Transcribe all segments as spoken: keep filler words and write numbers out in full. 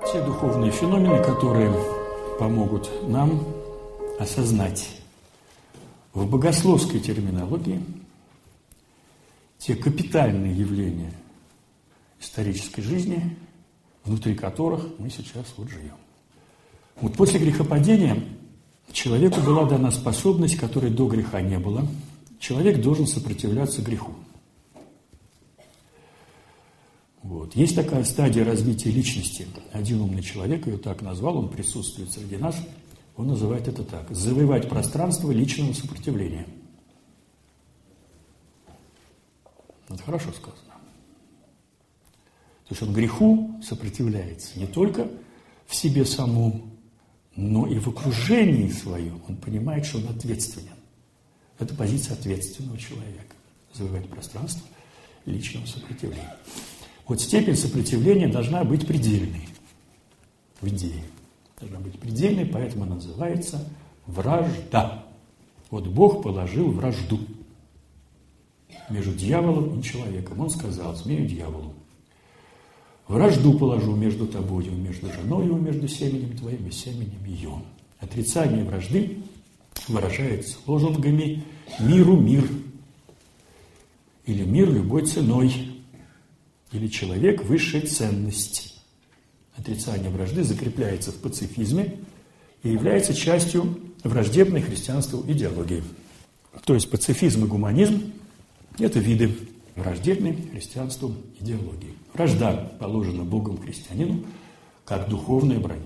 Те духовные феномены, которые помогут нам осознать в богословской терминологии те капитальные явления исторической жизни, внутри которых мы сейчас вот живем. Вот после грехопадения человеку была дана способность, которой до греха не было. Человек должен сопротивляться греху. Вот. Есть такая стадия развития личности. Один умный человек ее так назвал, он присутствует среди нас, он называет это так: завоевать пространство личного сопротивления. Это хорошо сказано. То есть он греху сопротивляется не только в себе самом, но и в окружении своем. Он понимает, что он ответственен. Это позиция ответственного человека. Завоевать пространство личного сопротивления. Вот степень сопротивления должна быть предельной. В идее. Должна быть предельной, поэтому она называется вражда. Вот Бог положил вражду между дьяволом и человеком. Он сказал змею дьяволу: вражду положу между тобою, между женою, между семенем твоим и семенем ее. Отрицание вражды выражается лозунгами «миру мир» или «мир любой ценой» или «человек высшей ценности». Отрицание вражды закрепляется в пацифизме и является частью враждебной христианству идеологии. То есть пацифизм и гуманизм – это виды враждебной христианству идеологии. Вражда положена Богом христианину как духовная брань.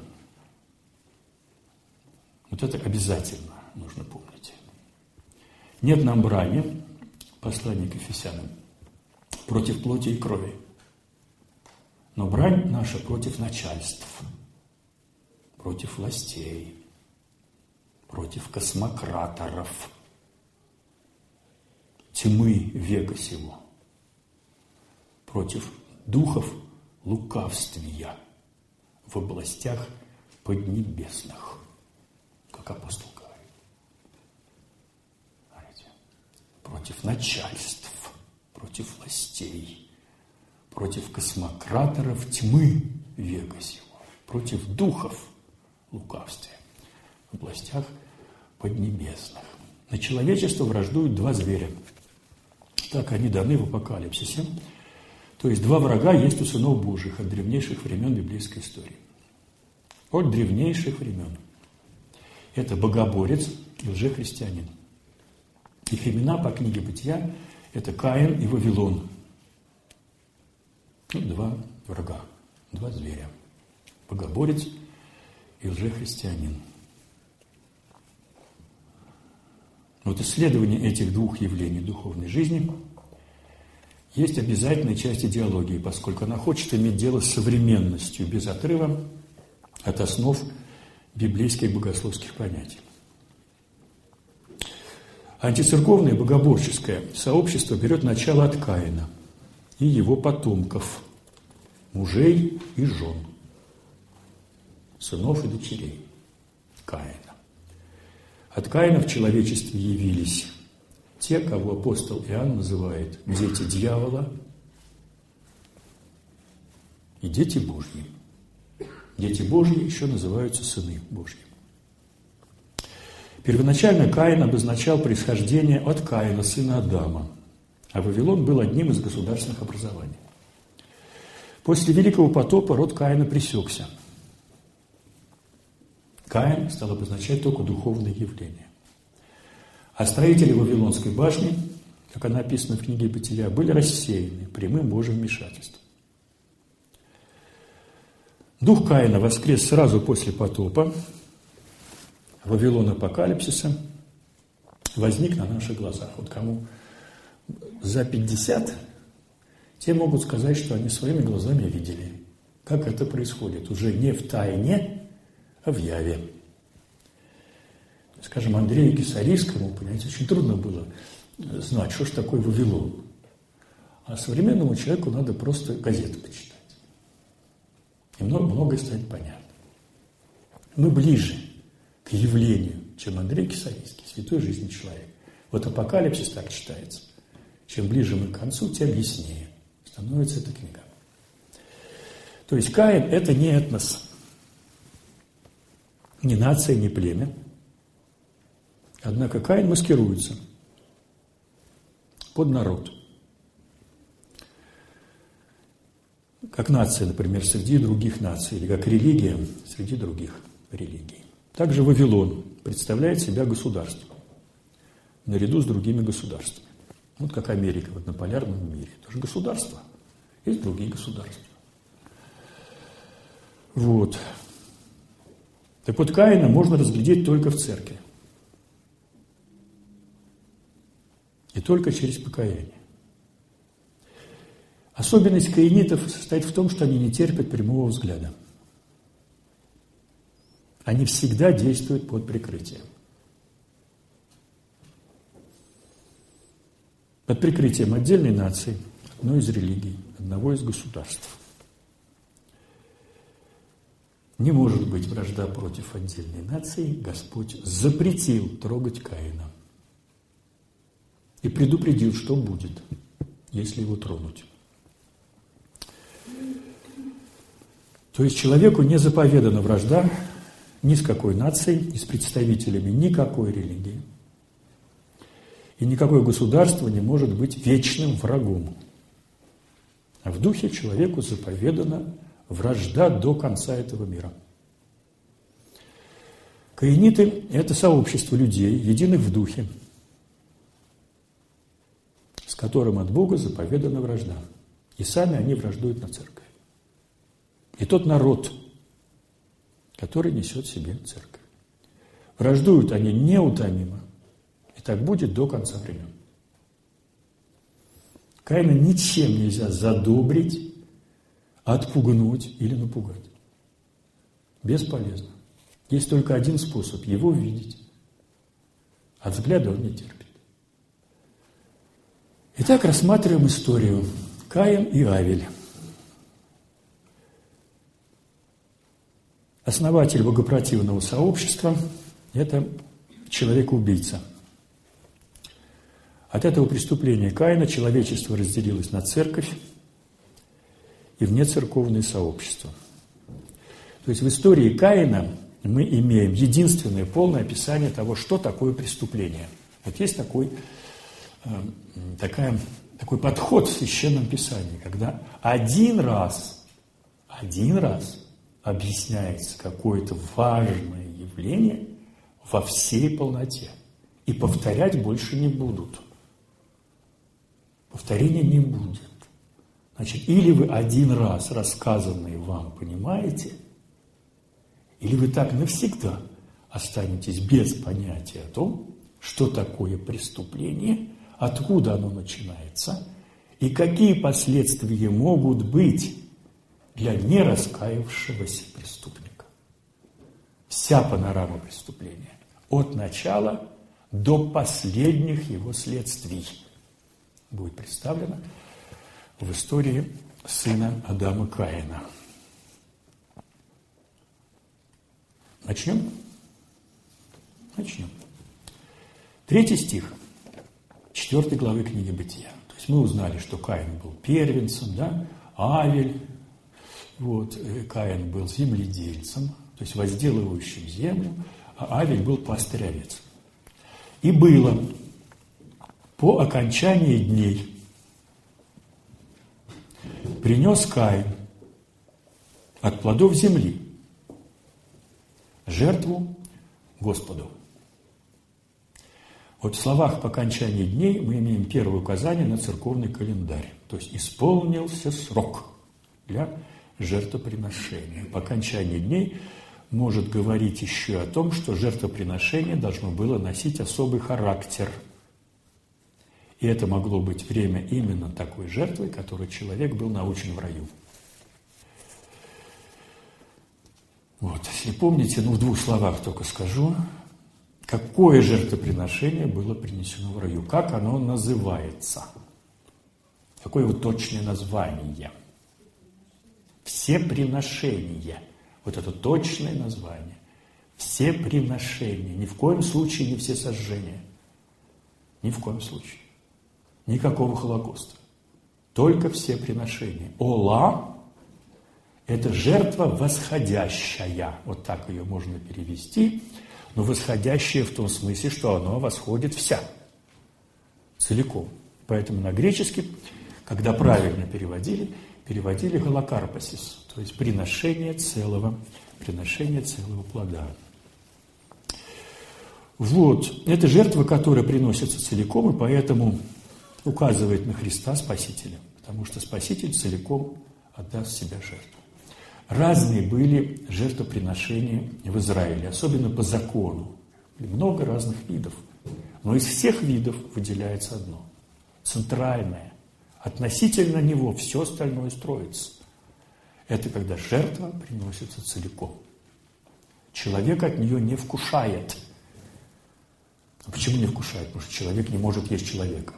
Вот это обязательно нужно помнить. Нет нам брани, послание к Ефесянам, против плоти и крови, но брань наша против начальств, против властей, против космократоров, тьмы века сего, против духов лукавствия в областях поднебесных, как апостол говорит. Смотрите. Против начальств, против властей, против космократоров тьмы века сего, против духов лукавствия в областях поднебесных. На человечество враждуют два зверя. Так они даны в Апокалипсисе. То есть два врага есть у сынов Божьих от древнейших времен библейской истории. От древнейших времен. Это богоборец и лжехристианин. Их имена по книге Бытия – это Каин и Вавилон. Ну, два врага, два зверя. Богоборец и лжехристианин. Вот исследование этих двух явлений духовной жизни есть обязательная часть идеологии, поскольку она хочет иметь дело с современностью, без отрыва от основ библейских богословских понятий. Антицерковное богоборческое сообщество берет начало от Каина и его потомков, мужей и жен, сынов и дочерей Каина. От Каина в человечестве явились те, кого апостол Иоанн называет дети дьявола и дети Божьи. Дети Божьи еще называются сыны Божьи. Первоначально Каин обозначал происхождение от Каина, сына Адама, а Вавилон был одним из государственных образований. После Великого потопа род Каина пресекся. Каин стал обозначать только духовные явления. А строители Вавилонской башни, как она описана в книге Бытия, были рассеяны прямым Божьим вмешательством. Дух Каина воскрес сразу после потопа. Вавилон апокалипсиса возник на наших глазах. Вот кому за пятьдесят, те могут сказать, что они своими глазами видели, как это происходит. Уже не в тайне, а в яве. Скажем, Андрею Кисарийскому, понимаете, очень трудно было знать, что же такое Вавилон. А современному человеку надо просто газеты почитать. И много, многое станет понятно. Мы ближе к явлению, чем Андрей Кисарийский, святой жизни человек. Вот апокалипсис так читается. Чем ближе мы к концу, тем яснее становится эта книга. То есть Каин – это не этнос. ни нация, ни племя. Однако Каин маскируется под народ. Как нация, например, среди других наций, или как религия среди других религий. Также Вавилон представляет себя государством, наряду с другими государствами. Вот как Америка в однополярном мире. Это же государство. Есть другие государства. Вот. Так вот, Каина можно разглядеть только в церкви. И только через покаяние. Особенность каинитов состоит в том, что они не терпят прямого взгляда. Они всегда действуют под прикрытием. Под прикрытием отдельной нации, одной из религий, одного из государств. Не может быть вражда против отдельной нации. Господь запретил трогать Каина. И предупредил, что будет, если его тронуть. То есть человеку не заповедана вражда ни с какой нацией, ни с представителями никакой религии. И никакое государство не может быть вечным врагом. А в духе человеку заповедана вражда до конца этого мира. Каиниты – это сообщество людей, единых в духе, с которым от Бога заповедана вражда. И сами они враждуют на церковь. И тот народ, который несет в себе церковь. Враждуют они неутомимо. И так будет до конца времен. Каина ничем нельзя задобрить, отпугнуть или напугать. Бесполезно. Есть только один способ – его видеть. А взгляда он не терпит. Итак, рассматриваем историю Каин и Авель. Основатель богопротивного сообщества – это человек-убийца. От этого преступления Каина человечество разделилось на церковь и внецерковные сообщества. То есть в истории Каина мы имеем единственное полное описание того, что такое преступление. Вот есть такой, э, такая, такой подход в Священном Писании, когда один раз, один раз объясняется какое-то важное явление во всей полноте. И повторять больше не будут. Повторения не будет. Значит, или вы один раз рассказанное вам понимаете, или вы так навсегда останетесь без понятия о том, что такое преступление, откуда оно начинается и какие последствия могут быть для нераскаявшегося преступника. Вся панорама преступления от начала до последних его следствий будет представлена в истории сына Адама Каина. Начнем? Начнем. Третий стих четвертой главы книги Бытия. То есть мы узнали, что Каин был первенцем, да? Авель, вот, Каин был земледельцем, то есть возделывающим землю, а Авель был пастырь овец. И было по окончании дней принес Каин от плодов земли жертву Господу. Вот в словах «по окончании дней» мы имеем первое указание на церковный календарь. То есть исполнился срок для жертвоприношения. По окончании дней может говорить еще о том, что жертвоприношение должно было носить особый характер. И это могло быть время именно такой жертвы, которой человек был научен в раю. Вот, если помните, ну в двух словах только скажу, какое жертвоприношение было принесено в раю, как оно называется, какое его точное название. Все приношения, вот это точное название, все приношения, ни в коем случае не все сожжения, ни в коем случае, никакого Холокоста, только все приношения. Ола – Это жертва восходящая. Вот так ее можно перевести. Но восходящая в том смысле, что она восходит вся. Целиком. Поэтому на греческий, когда правильно переводили, переводили голокарпосис. То есть приношение целого, приношение целого плода. Вот. Это жертва, которая приносится целиком, и поэтому указывает на Христа Спасителя. Потому что Спаситель целиком отдаст себя жертву. Разные были жертвоприношения в Израиле, особенно по закону. Много разных видов. Но из всех видов выделяется одно. Центральное. Относительно него все остальное строится. Это когда жертва приносится целиком. Человек от нее не вкушает. А почему не вкушает? Потому что человек не может есть человека.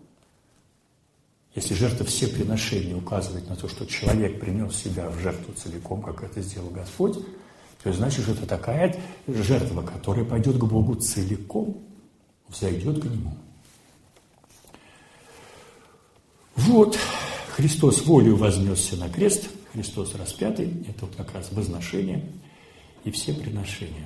Если жертва все приношения указывает на то, что человек принес себя в жертву целиком, как это сделал Господь, то значит, что это такая жертва, которая пойдет к Богу целиком, взойдет к Нему. Вот, Христос волею вознесся на крест, Христос распятый, это вот как раз возношение и все приношения.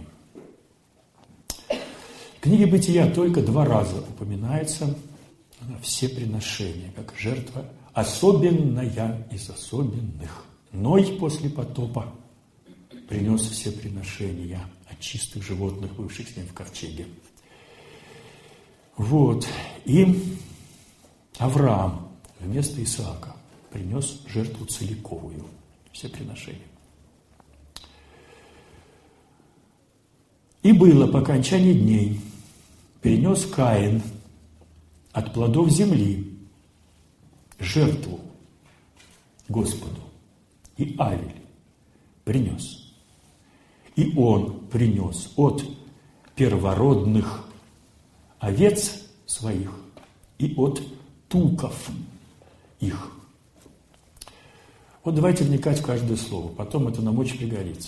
В книге Бытия только два раза упоминается все приношения, как жертва особенная из особенных. Ной после потопа принес все приношения от чистых животных, бывших с ним в ковчеге. Вот. И Авраам вместо Исаака принес жертву целиковую, все приношения. И было по окончании дней, принес Каин от плодов земли жертву Господу, и Авель принес. И он принес от первородных овец своих и от туков их. Вот давайте вникать в каждое слово, потом это нам очень пригодится.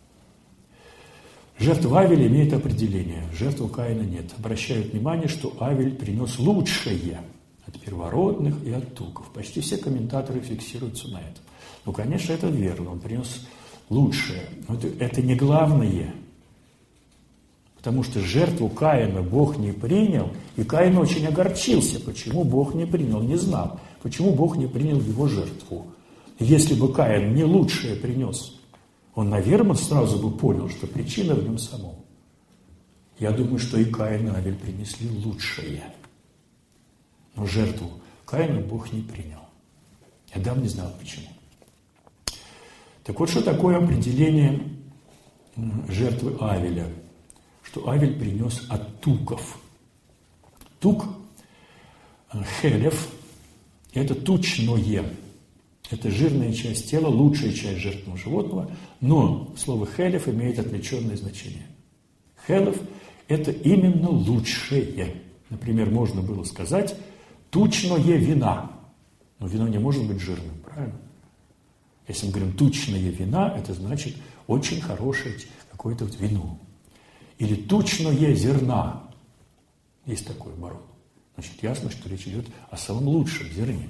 Жертва Авеля имеет определение, жертву Каина нет. Обращают внимание, что Авель принес лучшее от первородных и от туков. Почти все комментаторы фиксируются на этом. Ну, конечно, это верно, он принес лучшее. Но это, это не главное. Потому что жертву Каина Бог не принял, и Каин очень огорчился. Почему Бог не принял, не знал. Почему Бог не принял его жертву. Если бы Каин не лучшее принес, он, наверное, сразу бы понял, что причина в нем самом. Я думаю, что и Каин и Авель принесли лучшее. Но жертву Каина Бог не принял. Адам не знал, почему. Так вот, что такое определение жертвы Авеля? Что Авель принес от туков. Тук, хелев, это тучное. Это жирная часть тела, лучшая часть жертвенного животного, но слово «хелев» имеет отвлеченное значение. Хелев – это именно лучшее. Например, можно было сказать «тучное вина». Но вино не может быть жирным, правильно? Если мы говорим «тучное вина», это значит очень хорошее какое-то вот вино. Или «тучное зерна». Есть такой оборот. Значит, ясно, что речь идет о самом лучшем зерне.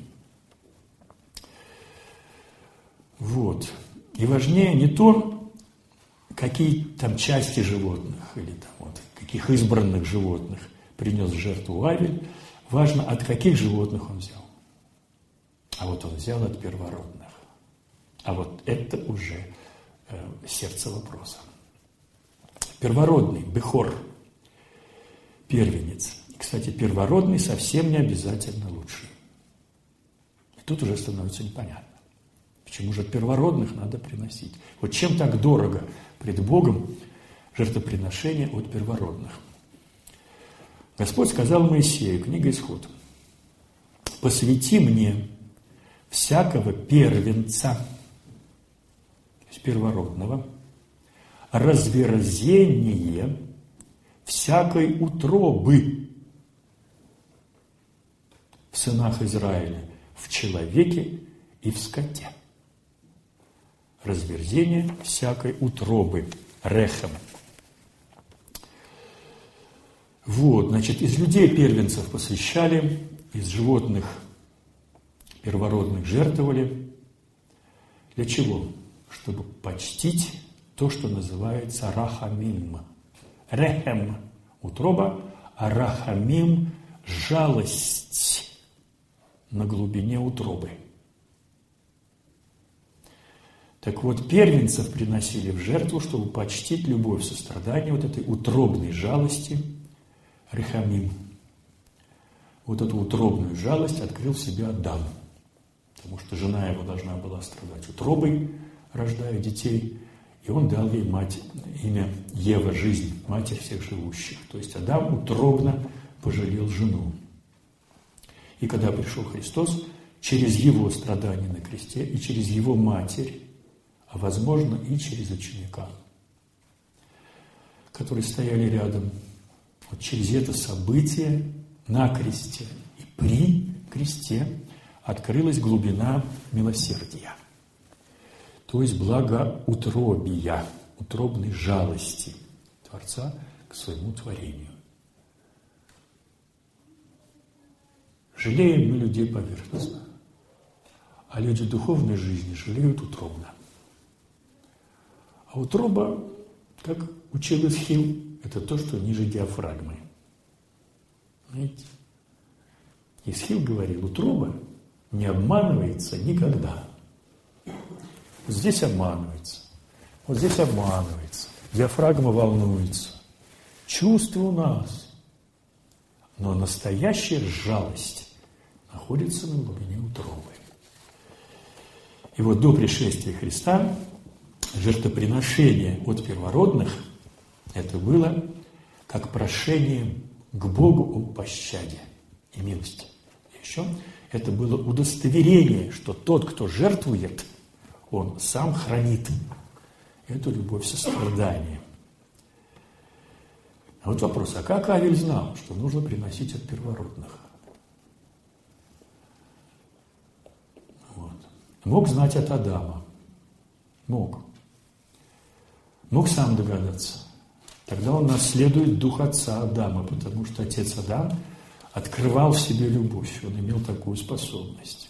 Вот. И важнее не то, какие там части животных или там вот каких избранных животных принес в жертву Авель, важно, от каких животных он взял. А вот он взял от первородных. А вот это уже э, сердце вопроса. Первородный, бехор, первенец. И, кстати, первородный совсем не обязательно лучший. И тут уже становится непонятно. Почему же от первородных надо приносить? Вот чем так дорого пред Богом жертвоприношение от первородных? Господь сказал Моисею, книга Исход: «Посвяти мне всякого первенца, то есть первородного, разверзение всякой утробы в сынах Израиля, в человеке и в скоте». Разверзение всякой утробы, рехем. Вот, значит, из людей первенцев посвящали, из животных первородных жертвовали. Для чего? чтобы почтить то, что называется рахамим. Рехем – утроба, а рахамим – жалость на глубине утробы. Так вот, первенцев приносили в жертву, чтобы почтить любовь, сострадание вот этой утробной жалости, рехамим. Вот эту утробную жалость открыл в себе Адам, потому что жена его должна была страдать утробой, рождая детей, и он дал ей мать, имя Ева, жизнь, матерь всех живущих. То есть Адам утробно пожалел жену. И когда пришел Христос, через его страдания на кресте и через его матерь, а возможно и через ученика, которые стояли рядом, вот через это событие на кресте и при кресте открылась глубина милосердия, то есть благоутробия, утробной жалости Творца к своему творению. Жалеем мы людей поверхностно, а люди духовной жизни жалеют утробно. А утроба, как учил Исхил, это то, что ниже диафрагмы. Знаете? Исхил говорил, утроба не обманывается никогда. Вот здесь обманывается, вот здесь обманывается, диафрагма волнуется. Чувство у нас, но настоящая жалость находится на глубине утробы. И вот до пришествия Христа жертвоприношение от первородных это было как прошение к Богу о пощаде и милости. И еще это было удостоверение, что тот, кто жертвует, он сам хранит эту любовь сострадания. А вот вопрос, а как Авель знал, что нужно приносить от первородных? Вот. Мог знать от Адама. Мог. Мог сам догадаться. Тогда он наследует дух отца Адама, потому что отец Адам открывал в себе любовь, он имел такую способность.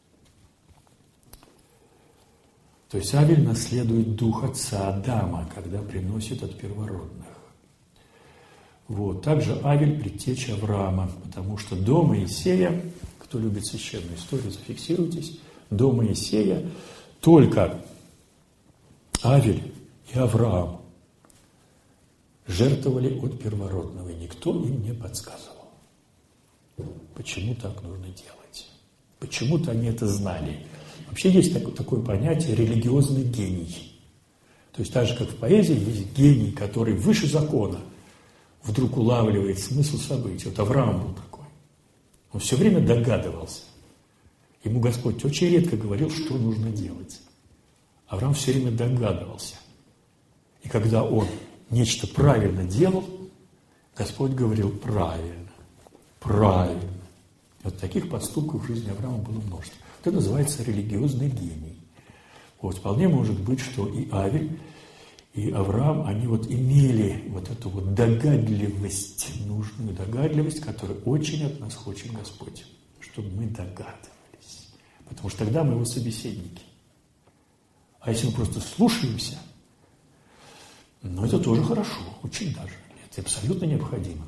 То есть Авель наследует дух отца Адама, когда приносит от первородных. Вот. Также Авель предтеча Авраама, потому что до Моисея, кто любит священную историю, зафиксируйтесь, до Моисея только Авель и Авраам жертвовали от первородного, и никто им не подсказывал, почему так нужно делать. Почему-то они это знали. Вообще есть такое, такое понятие религиозный гений. То есть так же, как в поэзии есть гений, который выше закона вдруг улавливает смысл событий. Вот Авраам был такой. Он все время догадывался. Ему Господь очень редко говорил, что нужно делать. Авраам все время догадывался. И когда он нечто правильно делал, Господь говорил правильно, правильно. И вот таких поступков в жизни Авраама было множество. Это называется религиозный гений. Вот, вполне может быть, что и Авель, и Авраам, они вот имели вот эту вот догадливость, нужную догадливость, которую очень от нас хочет Господь, чтобы мы догадывались. Потому что тогда мы его собеседники. А если мы просто слушаемся, ну, это тоже хорошо, очень даже. Это абсолютно необходимо.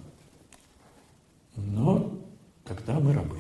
Но тогда мы рабы.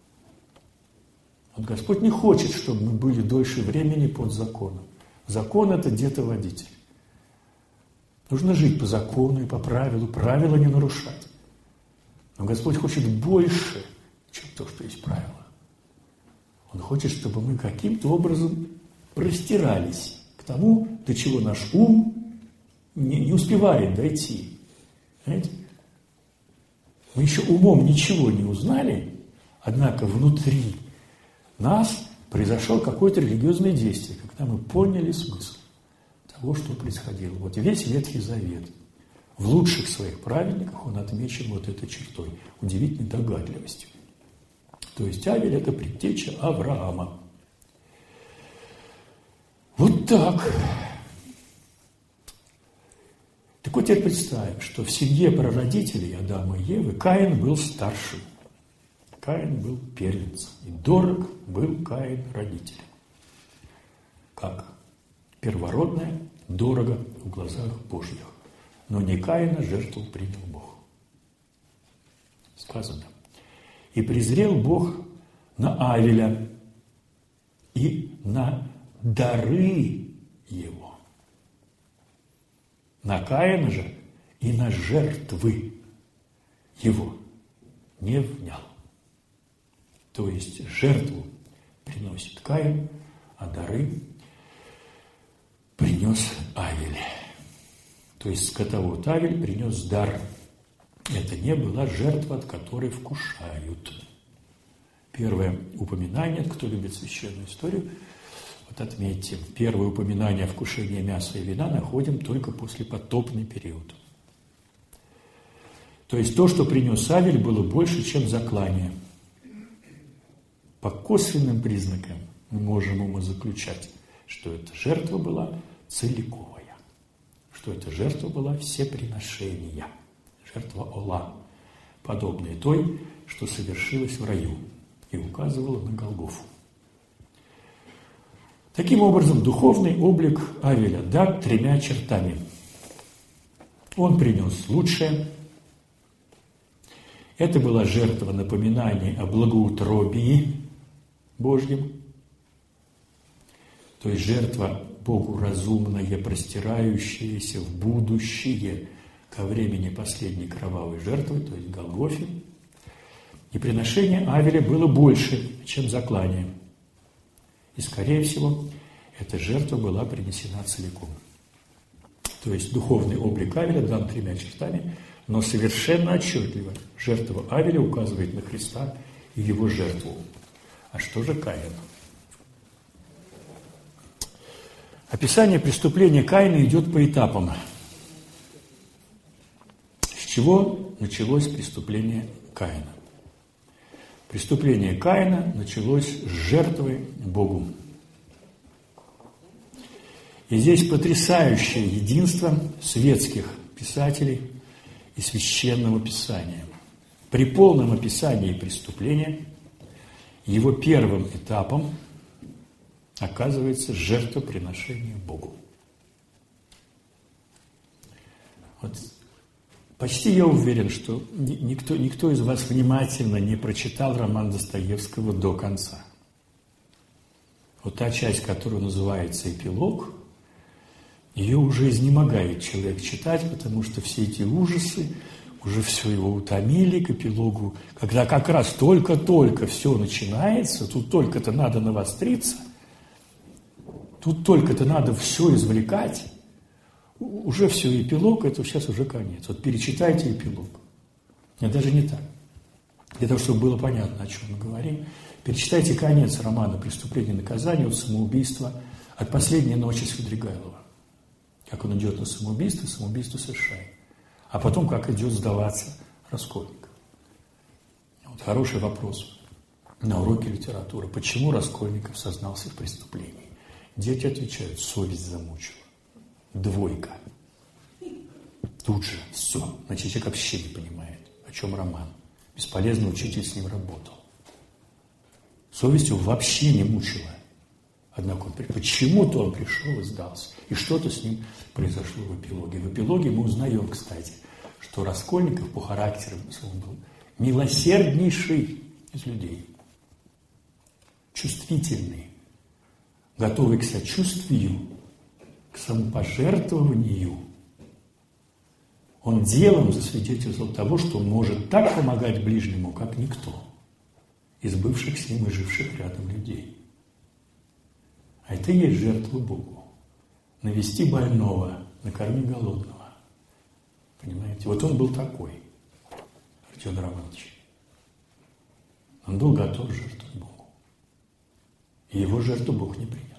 Вот Господь не хочет, чтобы мы были дольше времени под законом. Закон – это детоводитель. Нужно жить по закону и по правилу, правила не нарушать. Но Господь хочет больше, чем то, что есть правило. Он хочет, чтобы мы каким-то образом простирались к тому, до чего наш ум не, не успевает дойти. Знаете? Мы еще умом ничего не узнали, однако внутри нас произошло какое-то религиозное действие, когда мы поняли смысл того, что происходило. Вот весь Ветхий Завет, в лучших своих праведниках он отмечен вот этой чертой, удивительной догадливостью. То есть Авель – это предтеча Авраама. Вот так. Так вот теперь представим, что в семье прародителей Адама и Евы Каин был старшим. Каин был первенцем. И дорог был Каин родителям. Как? первородное дорого в глазах Божьих, но не Каина жертву принял Бог. Сказано. И презрел Бог на Авеля и на дары его. На Каина же и на жертвы его не внял. То есть жертву приносит Каин, а дары принес Авель. То есть скотовод Авель принес дар. Это не была жертва, от которой вкушают. Первое упоминание, кто любит священную историю, вот отметьте, первое упоминание о вкушении мяса и вина находим только после потопный период. То есть то, что принес Авель, было больше, чем заклание. По косвенным признакам мы можем умозаключать, что эта жертва была целиковая, что эта жертва была всеприношения, жертва Ола, подобная той, что совершилась в раю и указывала на Голгофу. Таким образом, духовный облик Авеля дан тремя чертами. Он принес лучшее. Это была жертва напоминания о благоутробии Божьем, то есть жертва Богу разумная, простирающаяся в будущее ко времени последней кровавой жертвы, то есть Голгофе. И приношение Авеля было больше, чем заклание. И, скорее всего, эта жертва была принесена целиком. То есть духовный облик Авеля дан тремя чертами, но совершенно отчетливо жертва Авеля указывает на Христа и его жертву. А что же Каин? Описание преступления Каина идет по этапам. С чего началось преступление Каина? Преступление Каина началось с жертвы Богу. И здесь потрясающее единство светских писателей и священного писания. При полном описании преступления его первым этапом оказывается жертвоприношение Богу. Вот почти я уверен, что никто, никто из вас внимательно не прочитал роман Достоевского до конца. Вот та часть, которая называется «Эпилог», ее уже изнемогает человек читать, потому что все эти ужасы уже все его утомили к эпилогу. Когда как раз только-только все начинается, тут только-то надо навостриться, тут только-то надо все извлекать, уже все, эпилог, это сейчас уже конец. Вот перечитайте эпилог. Нет, даже не так. Для того, чтобы было понятно, о чем мы говорим, перечитайте конец романа «Преступление и наказание» от самоубийства, от последней ночи Свидригайлова. Как он идет на самоубийство, самоубийство совершает. А потом, как идет сдаваться Раскольников. Вот хороший вопрос на уроке литературы. Почему Раскольников сознался в преступлении? Дети отвечают: совесть замучила. Двойка. Тут же все. Значит, человек вообще не понимает, о чем роман. Бесполезно учитель с ним работал. Совесть его вообще не мучила. Однако почему-то он пришел и сдался. И что-то с ним произошло в эпилоге. В эпилоге мы узнаем, кстати, что Раскольников по характеру был милосерднейший из людей. Чувствительный. Готовый к сочувствию, к самопожертвованию. Он делом засвидетельствовал того, что он может так помогать ближнему, как никто из бывших с ним и живших рядом людей. А это и есть жертва Богу. Навести больного, накорми голодного. Понимаете? Вот он был такой, Артем Романович. Он был готов жертвовать Богу. И его жертву Бог не принял.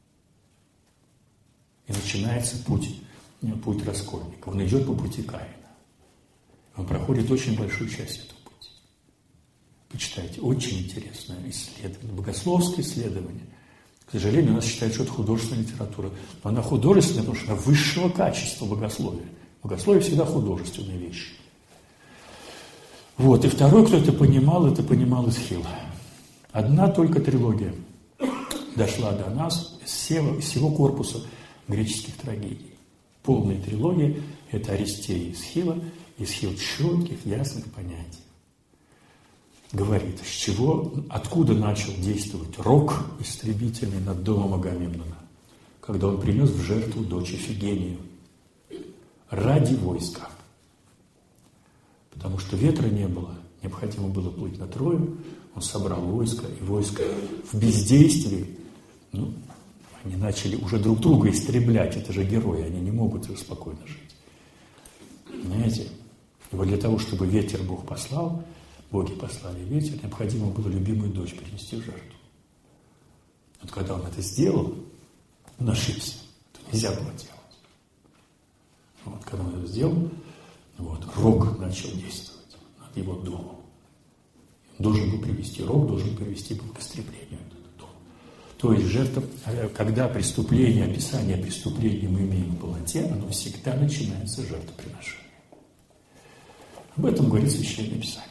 И начинается путь, путь Раскольника. Он идет по пути Каина. Он проходит очень большую часть этого пути. Почитайте, очень интересное исследование, богословское исследование. К сожалению, у нас считают, что это художественная литература. Но она художественная, потому что она высшего качества богословия. Богословие всегда художественная вещь. Вот. И второй, кто это понимал, это понимал Эсхил. Одна только трилогия дошла до нас из всего, из всего корпуса греческих трагедий. Полная трилогия – это Аристей и Эсхила, Эсхил четких, ясных понятий. Говорит, с чего, откуда начал действовать рок истребительный над домом Агамемнона, когда он принес в жертву дочь Ифигению ради войска. Потому что ветра не было, необходимо было плыть на Трою, он собрал войско, и войско в бездействии, ну, они начали уже друг друга истреблять, это же герои, они не могут спокойно жить. Понимаете? И вот для того, чтобы ветер Бог послал, боги послали ветер, необходимо было любимую дочь принести в жертву. Вот когда он это сделал, он ошибся. Это нельзя было делать. Вот, когда он это сделал, вот, рог начал действовать над его домом. Он должен был привести, рог должен привести был к истреблению этот дом. То есть жертва, когда преступление, описание преступления мы имеем в полноте, оно всегда начинается с жертвоприношения. Об этом говорит Священное Писание.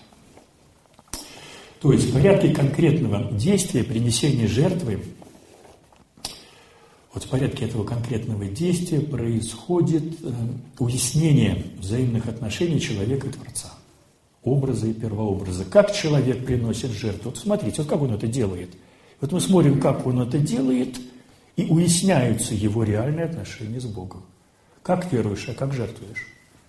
То есть в порядке конкретного действия, принесения жертвы, вот в порядке этого конкретного действия происходит э, уяснение взаимных отношений человека и Творца, образа и первообраза. Как человек приносит жертву? Вот смотрите, вот как он это делает. Вот мы смотрим, как он это делает, и уясняются его реальные отношения с Богом. Как веруешь, а как жертвуешь?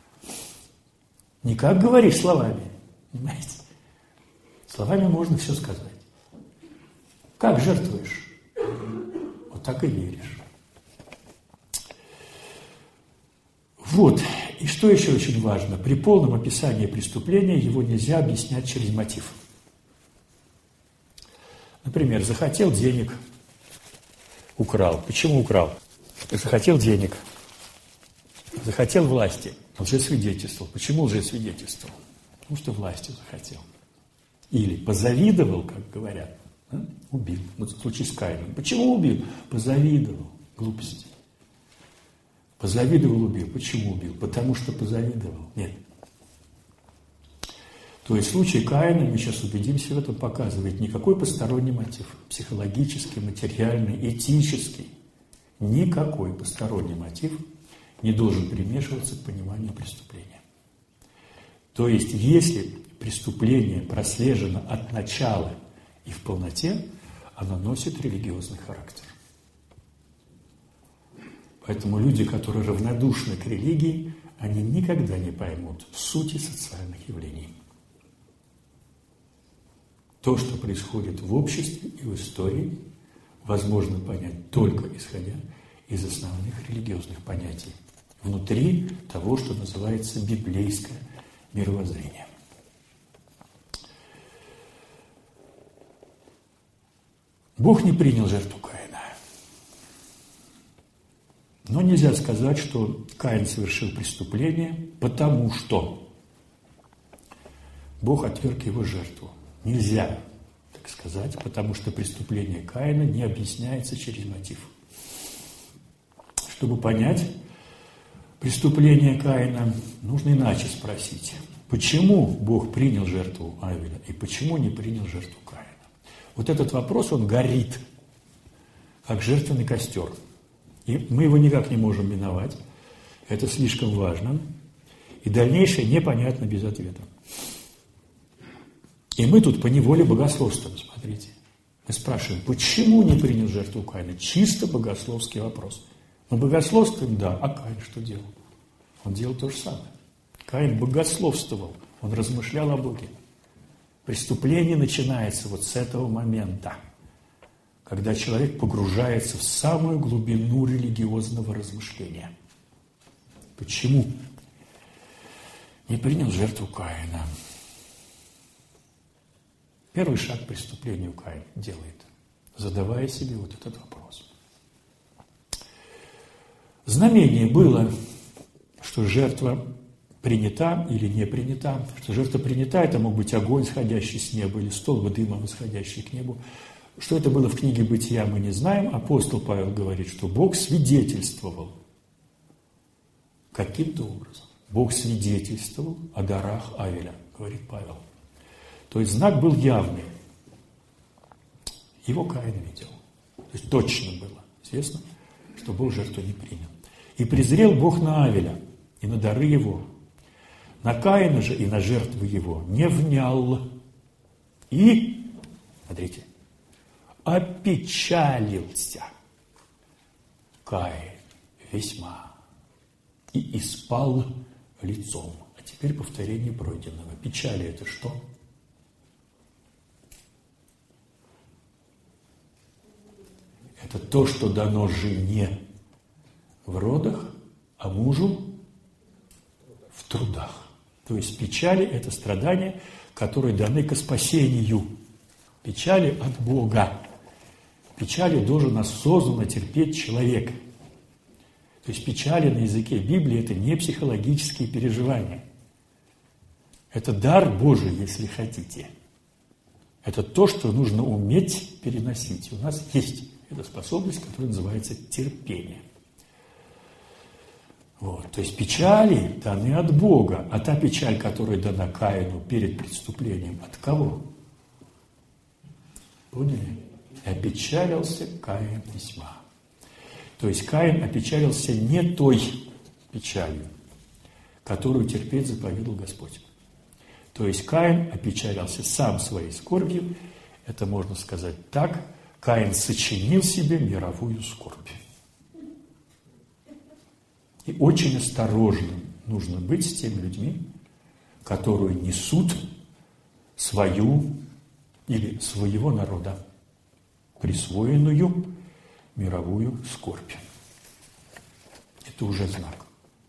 Не как говоришь словами, понимаете? Словами можно все сказать. Как жертвуешь? Вот так и веришь. Вот. И что еще очень важно? При полном описании преступления его нельзя объяснять через мотив. Например, захотел денег, украл. Почему украл? Захотел денег. Захотел власти. Лжесвидетельствовал. Почему лжесвидетельствовал? Потому что власти захотел. Или позавидовал, как говорят, да? Убил. Вот в случае с Каином. Почему убил? Позавидовал. Глупости. Позавидовал, убил. Почему убил? Потому что позавидовал. Нет. То есть в случае Каина, мы сейчас убедимся в этом, показывает никакой посторонний мотив. Психологический, материальный, этический. Никакой посторонний мотив не должен примешиваться к пониманию преступления. То есть если преступление прослежено от начала и в полноте, оно носит религиозный характер. Поэтому люди, которые равнодушны к религии, они никогда не поймут сути социальных явлений. То, что происходит в обществе и в истории, возможно понять только исходя из основных религиозных понятий, внутри того, что называется библейское мировоззрение. Бог не принял жертву Каина. Но нельзя сказать, что Каин совершил преступление, потому что Бог отверг его жертву. Нельзя так сказать, потому что преступление Каина не объясняется через мотив. Чтобы понять преступление Каина, нужно иначе спросить, почему Бог принял жертву Авеля и почему не принял жертву Каина. Вот этот вопрос, он горит, как жертвенный костер. И мы его никак не можем миновать. Это слишком важно. И дальнейшее непонятно без ответа. И мы тут поневоле богословствуем, смотрите. Мы спрашиваем, почему не принял жертву Каина? Чисто богословский вопрос. Мы богословствуем, да, а Каин что делал? Он делал то же самое. Каин богословствовал, он размышлял о Боге. Преступление начинается вот с этого момента, когда человек погружается в самую глубину религиозного размышления. Почему не принял жертву Каина? Первый шаг к преступлению Каин делает, задавая себе вот этот вопрос. Знамение было, что жертва принята или не принята. Что жертва принята, это мог быть огонь, сходящий с неба, или столб дыма, восходящий к небу. Что это было в книге «Бытия», мы не знаем. Апостол Павел говорит, что Бог свидетельствовал. Каким-то образом. Бог свидетельствовал о дарах Авеля, говорит Павел. То есть знак был явный. Его Каин видел. То есть точно было известно, что Бог жертву не принял. «И презрел Бог на Авеля, и на дары его, на Каина же и на жертвы его не внял. И, смотрите, опечалился Каин весьма и испал лицом». А теперь повторение пройденного. Печали – это что? Это то, что дано жене в родах, а мужу в трудах. То есть печали – это страдания, которые даны ко спасению. Печали от Бога. Печали должен осознанно терпеть человек. То есть печали на языке Библии – это не психологические переживания. Это дар Божий, если хотите. Это то, что нужно уметь переносить. У нас есть эта способность, которая называется терпение. Вот. То есть печали даны от Бога. А та печаль, которая дана Каину перед преступлением, от кого? Поняли? Опечалился Каин весьма. То есть Каин опечалился не той печалью, которую терпеть заповедал Господь. То есть Каин опечалился сам своей скорбью. Это можно сказать так. Каин сочинил себе мировую скорбь. И очень осторожным нужно быть с теми людьми, которые несут свою или своего народа присвоенную мировую скорбь. Это уже знак.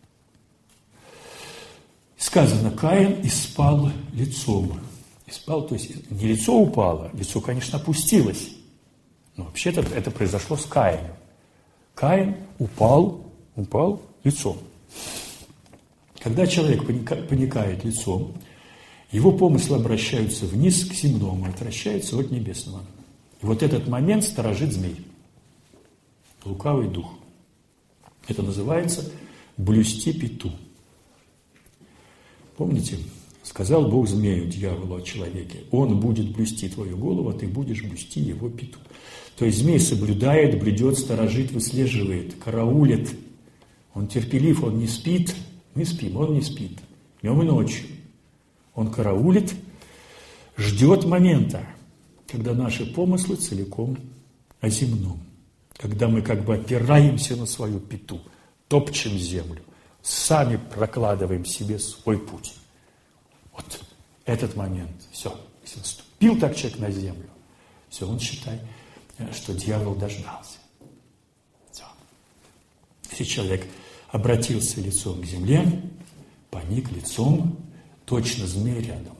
Сказано, Каин испал лицом. Испал, то есть не лицо упало, лицо, конечно, опустилось. Но вообще-то это произошло с Каином. Каин упал, упал лицом. Когда человек поникает лицом, его помыслы обращаются вниз к земному, отвращаются от небесного. И вот этот момент сторожит змей, лукавый дух. Это называется блюсти пету. Помните, сказал Бог змею, дьяволу о человеке: он будет блюсти твою голову, а ты будешь блюсти его пету. То есть змей соблюдает, бредет, сторожит, выслеживает, караулит. Он терпелив, он не спит. Мы спим, он не спит. Днем и ночью. Он караулит, ждет момента, когда наши помыслы целиком о земном. Когда мы как бы опираемся на свою пету, топчем землю, сами прокладываем себе свой путь. Вот этот момент, все. Если наступил так человек на землю, все, он считает, что дьявол дождался. Все. Если человек обратился лицом к земле, поник лицом, точно змей рядом.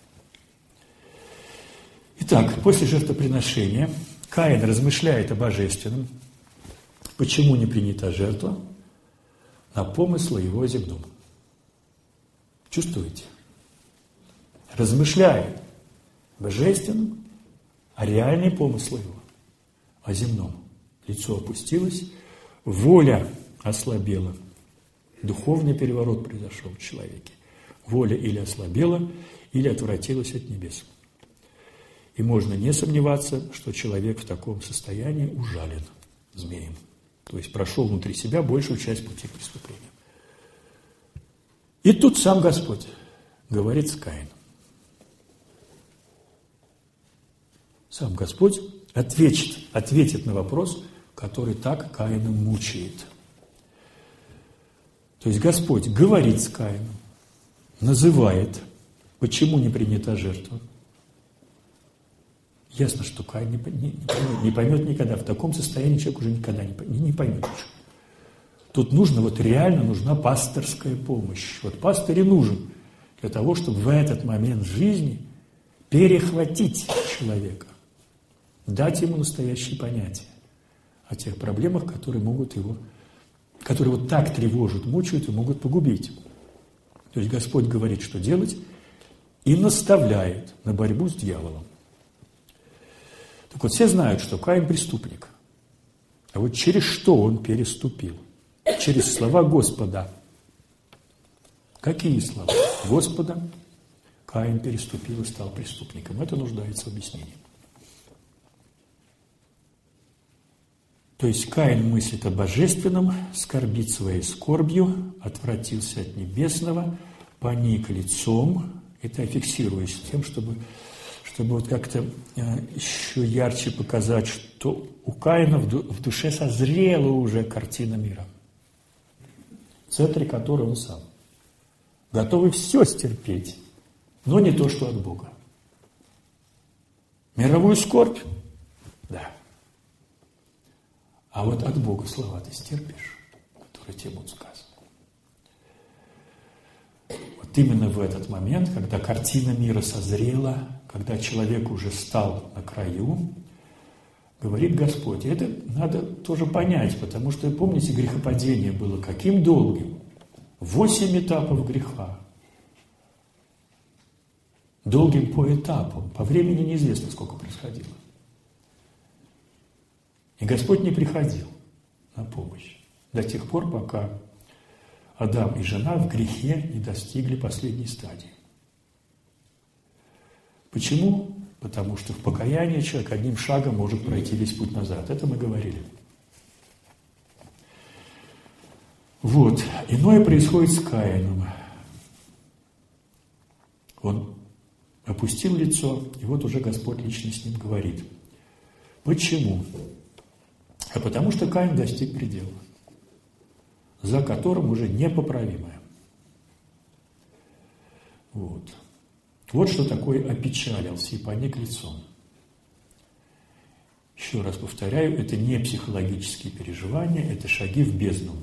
Итак, после жертвоприношения Каин размышляет о божественном, почему не принята жертва, на помыслы его земном. Чувствуете? Размышляет о божественном, о реальной помыслы его, о земном. Лицо опустилось, воля ослабела. Духовный переворот произошел в человеке. Воля или ослабела, или отвратилась от небес. И можно не сомневаться, что человек в таком состоянии ужален змеем. То есть прошел внутри себя большую часть пути к преступлению. И тут сам Господь говорит с Каином. Сам Господь ответит, ответит на вопрос, который так Каина мучает. То есть Господь говорит с Каином, называет, почему не принята жертва. Ясно, что Каин не, не, не, поймет, не поймет никогда. В таком состоянии человек уже никогда не, не, не поймет. Тут нужно, вот реально нужна пасторская помощь. Вот пастор и нужен для того, чтобы в этот момент жизни перехватить человека, дать ему настоящие понятия о тех проблемах, которые могут его, которые вот так тревожат, мучают и могут погубить. То есть Господь говорит, что делать, и наставляет на борьбу с дьяволом. Так вот, все знают, что Каин преступник. А вот через что он переступил? Через слова Господа. Какие слова Господа Каин переступил и стал преступником? Это нуждается в объяснении. То есть Каин мыслит о божественном, скорбит своей скорбью, отвратился от небесного, поник лицом. Это я фиксируюсь с тем, чтобы, чтобы вот как-то еще ярче показать, что у Каина в душе созрела уже картина мира, в центре которой он сам. Готовый все стерпеть, но не то, что от Бога. Мировую скорбь? Да. А вот от Бога слова ты стерпишь, которые тебе будут сказаны. Вот именно в этот момент, когда картина мира созрела, когда человек уже стал на краю, говорит Господь. И это надо тоже понять, потому что, помните, грехопадение было каким долгим? Восемь этапов греха. Долгим по этапам. По времени неизвестно, сколько происходило. И Господь не приходил на помощь до тех пор, пока Адам и жена в грехе не достигли последней стадии. Почему? Потому что в покаянии человек одним шагом может пройти весь путь назад. Это мы говорили. Вот. Иное происходит с Каином. Он опустил лицо, и вот уже Господь лично с ним говорит. Почему? А потому что Каин достиг предела, за которым уже непоправимое. Вот. Вот что такое опечалился и поник лицом. Еще раз повторяю, это не психологические переживания, это шаги в бездну.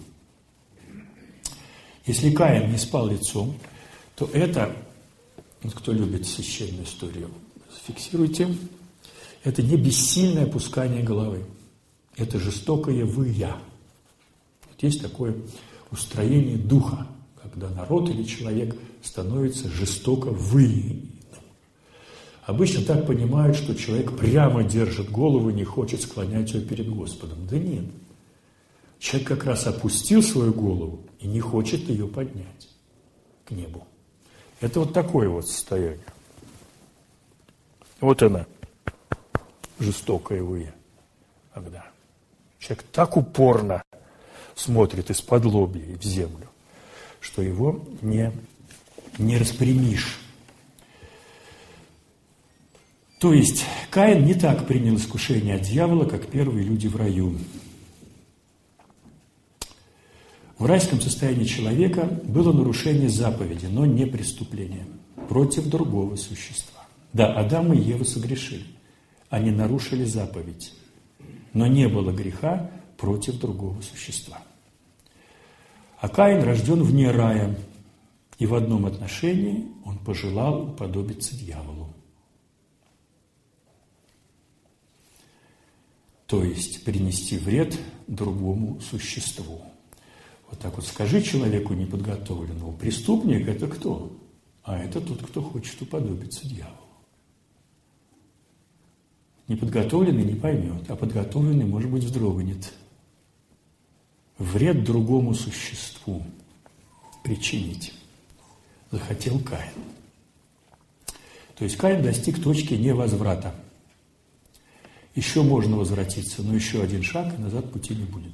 Если Каин не спал лицом, то это, вот кто любит священную историю, зафиксируйте, это не бессильное опускание головы. Это жестокое «вы-я». Вот есть такое устроение духа, когда народ или человек становится жестоко «вы». Обычно так понимают, что человек прямо держит голову и не хочет склонять ее перед Господом. Да нет. Человек как раз опустил свою голову и не хочет ее поднять к небу. Это вот такое вот состояние. Вот она, жестокое «вы», когда человек так упорно смотрит из-под лобья в землю, что его не, не распрямишь. То есть Каин не так принял искушение от дьявола, как первые люди в раю. В райском состоянии человека было нарушение заповеди, но не преступление, против другого существа. Да, Адам и Ева согрешили, они нарушили заповедь, но не было греха против другого существа. А Каин рожден вне рая, и в одном отношении он пожелал уподобиться дьяволу. То есть принести вред другому существу. Вот так вот скажи человеку неподготовленному, преступник – это кто? А это тот, кто хочет уподобиться дьяволу. Неподготовленный не поймет, а подготовленный, может быть, вздрогнет. Вред другому существу причинить захотел Каин. То есть Каин достиг точки невозврата. Еще можно возвратиться, но еще один шаг, и назад пути не будет.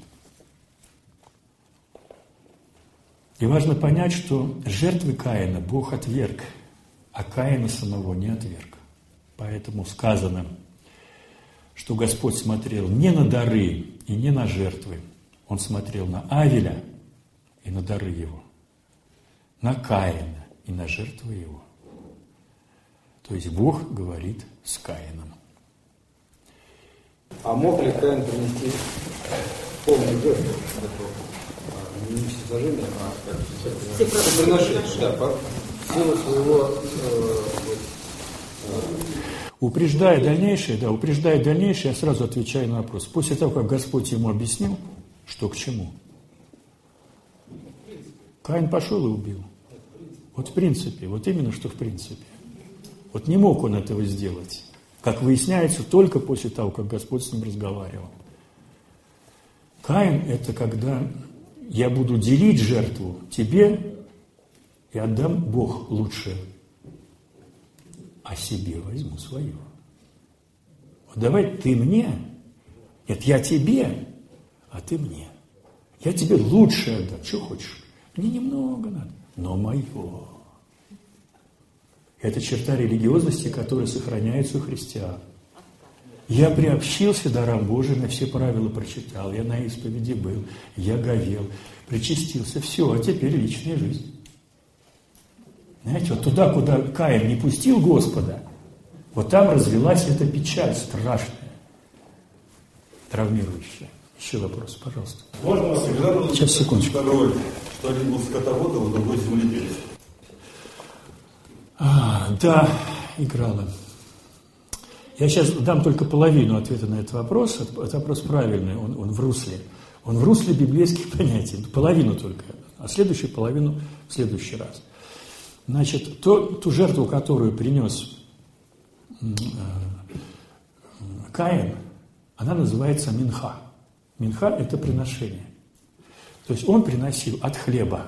И важно понять, что жертвы Каина Бог отверг, а Каина самого не отверг. Поэтому сказано, что Господь смотрел не на дары и не на жертвы. Он смотрел на Авеля и на дары его, на Каина и на жертвы его. То есть Бог говорит с Каином. А мог ли Каин принести полную жертву? Не всесожжение, а как приношение, да, по силу своего... Э, э, упреждая дальнейшее, да, упреждая дальнейшее, я сразу отвечаю на вопрос. После того, как Господь ему объяснил, что к чему, Каин пошел и убил. Вот в принципе, вот именно что в принципе. Вот не мог он этого сделать, как выясняется, только после того, как Господь с ним разговаривал. Каин – это когда я буду делить жертву тебе и отдам Бог лучшее, а себе возьму свое. Вот давай ты мне, нет, я тебе, а ты мне. Я тебе лучше отдам, что хочешь. Мне немного надо, но мое. Это черта религиозности, которая сохраняется у христиан. Я приобщился дарам Божиим, я все правила прочитал, я на исповеди был, я говел, причастился, все, а теперь личная жизнь. Знаете, вот туда, куда Каин не пустил Господа, вот там развелась эта печаль страшная, травмирующая. Еще вопрос, пожалуйста. Можно вас Сейчас, секундочку. Второй, что один был скотоводом, а другой земледелец. А, да, играла. Я сейчас дам только половину ответа на этот вопрос. Этот вопрос правильный, он, он в русле. Он в русле библейских понятий. Половину только, а следующую половину в следующий раз. Значит, то, ту жертву, которую принес э, Каин, она называется минха. Минха – это приношение. То есть он приносил от хлеба.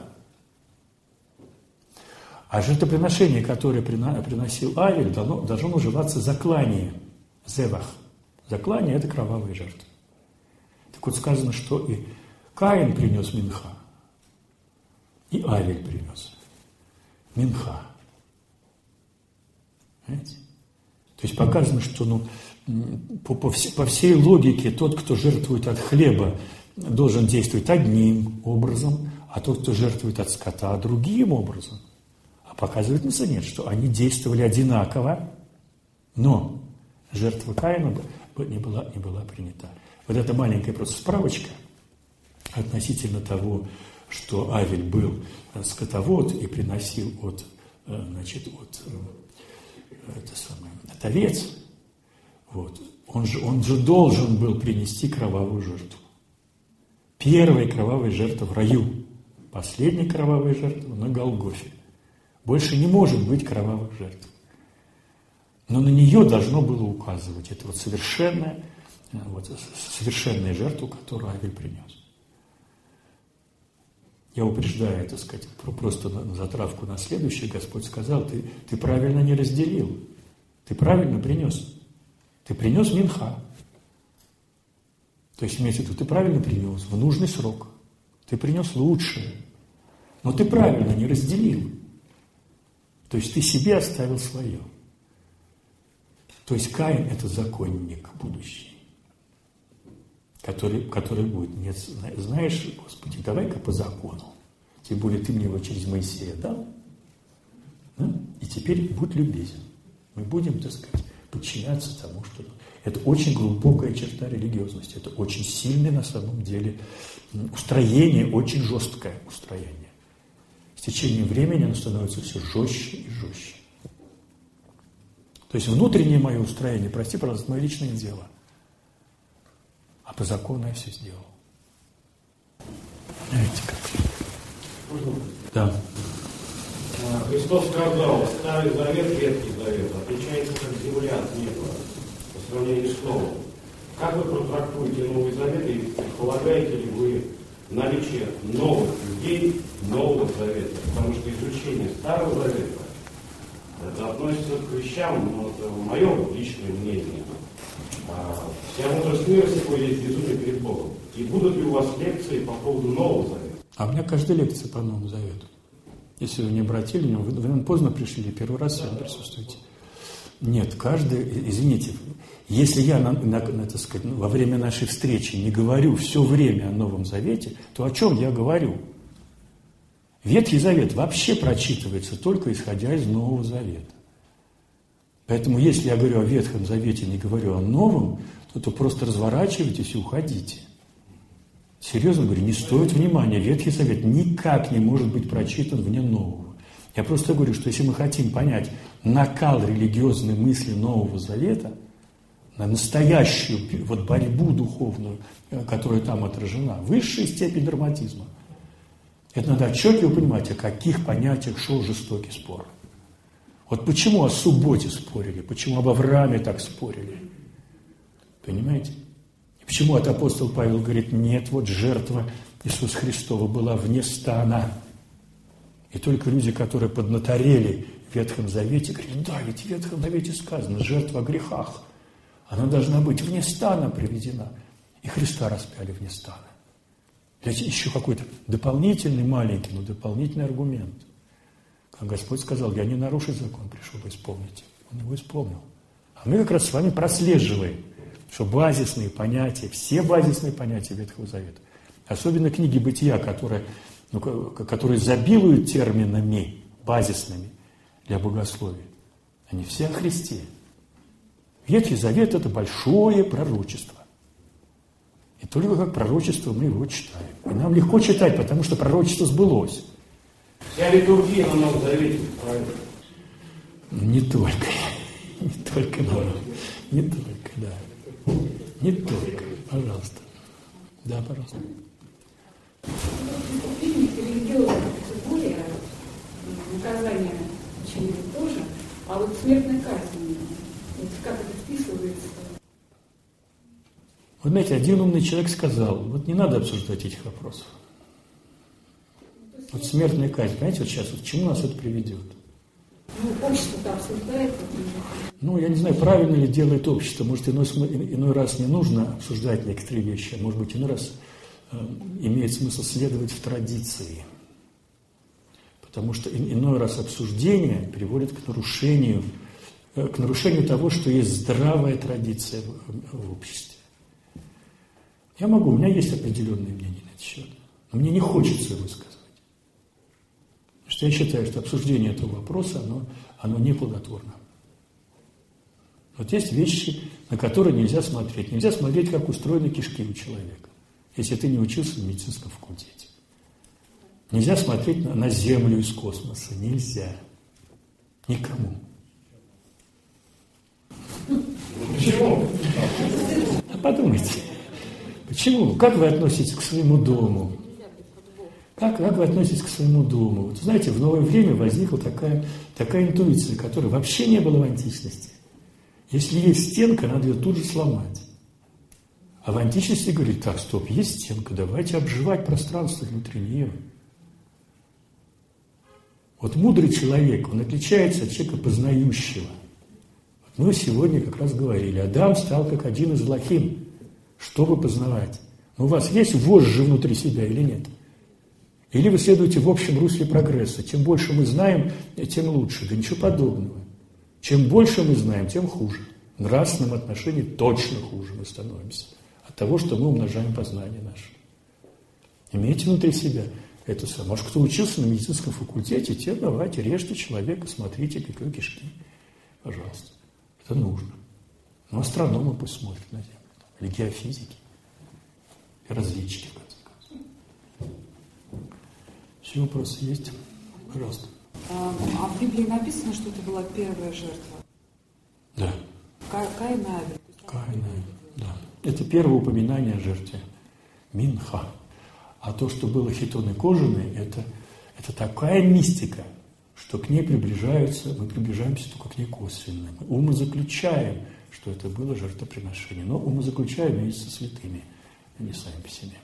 А жертвоприношение, которое приносил Авель, должно, должно называться заклание, зевах. Заклание – это кровавые жертвы. Так вот сказано, что и Каин принес минха, и Авель принес минха. Понимаете? То есть показано, что ну, по, по, вс- по всей логике тот, кто жертвует от хлеба, должен действовать одним образом, а тот, кто жертвует от скота, другим образом. Показывается, нет, что они действовали одинаково, но жертва Каина не была, не была принята. Вот эта маленькая просто справочка относительно того, что Авель был скотовод и приносил от, значит, от, это самое, от овец, вот, он, же, он же должен был принести кровавую жертву. Первая кровавая жертва в раю, последняя кровавая жертва на Голгофе. Больше не может быть кровавых жертв. Но на нее должно было указывать. Это вот совершенная, вот, совершенная жертва, которую Авель принес. Я упреждаю, так сказать, просто на затравку на следующее. Господь сказал, ты, ты правильно не разделил. Ты правильно принес. Ты принес минха. То есть, имеется в виду, ты правильно принес в нужный срок. Ты принес лучшее. Но ты правильно не разделил. То есть ты себе оставил свое. То есть Каин – это законник будущий, который, который будет. Нет, знаешь, Господи, давай-ка по закону. Тем более ты мне его через Моисея дал. Да? И теперь будь любезен. Мы будем, так сказать, подчиняться тому, что... Это очень глубокая черта религиозности. Это очень сильное на самом деле устроение, очень жесткое устроение. С течением времени оно становится все жестче и жестче. То есть внутреннее мое устроение, прости, пожалуйста, мое личное дело. А по закону я все сделал. Знаете как? Да. Христос сказал, Старый Завет, Ветхий Завет отличается как земля от неба по сравнению с Новым. Как вы протрактуете Новый Завет и предполагаете ли вы наличие новых людей Нового Завета? Потому что изучение Старого Завета это относится к вещам, ну, это мое личное мнение. А, вся мудрость мира сегодня есть безумие перед Богом. И будут ли у вас лекции по поводу Нового Завета? А у меня каждая лекция по Новому Завету. Если вы не обратили, вы, вы наверное, поздно пришли, первый раз сегодня присутствуете. Нет, каждый, извините, если я на, на, на, так сказать, во время нашей встречи не говорю все время о Новом Завете, то о чем я говорю? Ветхий Завет вообще прочитывается только исходя из Нового Завета. Поэтому если я говорю о Ветхом Завете, не говорю о Новом, то, то просто разворачивайтесь и уходите. Серьезно говорю, не стоит внимания. Ветхий Завет никак не может быть прочитан вне Нового. Я просто говорю, что если мы хотим понять накал религиозной мысли Нового Завета, на настоящую вот борьбу духовную, которая там отражена, высшая степень драматизма, это надо отчетливо понимать, о каких понятиях шел жестокий спор. Вот почему о субботе спорили, почему об Аврааме так спорили. Понимаете? Почему от апостол Павел говорит, нет, вот жертва Иисуса Христова была вне стана. И только люди, которые поднаторели в Ветхом Завете, говорят, да, ведь в Ветхом Завете сказано, жертва о грехах. Она должна быть вне стана приведена. И Христа распяли вне стана. Дайте еще какой-то дополнительный, маленький, но дополнительный аргумент. Как Господь сказал, я не нарушить закон пришел исполнить. Он его исполнил. А мы как раз с вами прослеживаем, что базисные понятия, все базисные понятия Ветхого Завета, особенно книги Бытия, которые, ну, которые забилуют терминами базисными для богословия, они все о Христе. Ветхий Завет – это большое пророчество. И только как пророчество мы его читаем. И нам легко читать, потому что пророчество сбылось. Вся литургия на Новом Завете, правильно? Не только. Не только, да. Не только, да. Не только. Пожалуйста. Да, пожалуйста. Преступление религиозная категория, наказание очевидно тоже, а вот смертная казнь, вот как это вписывается? Вы знаете, один умный человек сказал, вот не надо обсуждать этих вопросов. Вот смертная казнь, понимаете, вот сейчас, вот к чему нас это приведет? Ну, общество-то обсуждает. Ну, я не знаю, правильно ли делает общество. Может, иной, иной раз не нужно обсуждать некоторые вещи, а может быть, иной раз э, имеет смысл следовать в традиции. Потому что иной раз обсуждение приводит к нарушению, э, к нарушению того, что есть здравая традиция в, в обществе. Я могу, у меня есть определенное мнение на этот счет, но мне не хочется его сказать. Потому что я считаю, что обсуждение этого вопроса, оно, оно неплодотворно. Вот есть вещи, на которые нельзя смотреть. Нельзя смотреть, как устроены кишки у человека, если ты не учился в медицинском факультете. Нельзя смотреть на, на Землю из космоса. Нельзя. Никому. Почему? А подумайте. Почему? Как вы относитесь к своему дому? Как, как вы относитесь к своему дому? Вот, знаете, в новое время возникла такая, такая интуиция, которой вообще не было в античности. Если есть стенка, надо ее тут же сломать. А в античности говорит, так, стоп, есть стенка, давайте обживать пространство внутри нее. Вот мудрый человек, он отличается от человека познающего. Вот мы сегодня как раз говорили, Адам стал как один из лохим, чтобы познавать. Но у вас есть вожжи внутри себя или нет? Или вы следуете в общем русле прогресса. Чем больше мы знаем, тем лучше. Да ничего подобного. Чем больше мы знаем, тем хуже. В нравственном отношении точно хуже мы становимся. От того, что мы умножаем познание наше. Имейте внутри себя это самое. Может, кто учился на медицинском факультете, те давайте, режьте человека, смотрите, какие кишки. Пожалуйста. Это нужно. Но астрономы пусть смотрят на Землю. Или геофизики. И разведчики, в конце концов. Еще вопросы есть? Пожалуйста. А, а в Библии написано, что это была первая жертва? Да. Ка- Каин и Авель. Каин и Авель, да. Это первое упоминание о жертве. Минха. А то, что было хитон и кожаный, это, это такая мистика, что к ней приближаются, мы приближаемся только к ней косвенно. Мы умозаключаем, что это было жертвоприношение. Но умозаключаем вместе со святыми, а не сами по себе.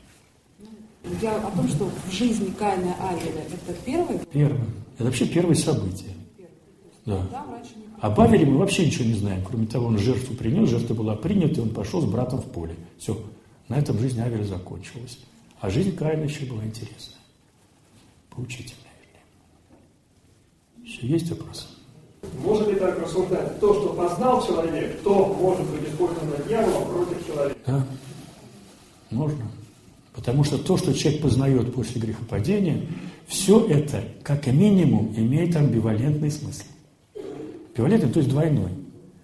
Я о том, что в жизни Каина и Авеля это первое? Первое. Это вообще первое событие. Да. Да, раньше не... Об Авеле мы вообще ничего не знаем. Кроме того, он жертву принес, жертва была принята, и он пошел с братом в поле. Все. На этом жизнь Авеля закончилась. А жизнь Каина еще была интересная. Поучительная, вернее. Еще есть вопросы? Можно ли так рассуждать? То, что познал человек, то может быть использовано дьяволом против человека? Да, можно. Потому что то, что человек познает после грехопадения, все это, как минимум, имеет амбивалентный смысл. Амбивалентный, то есть двойной.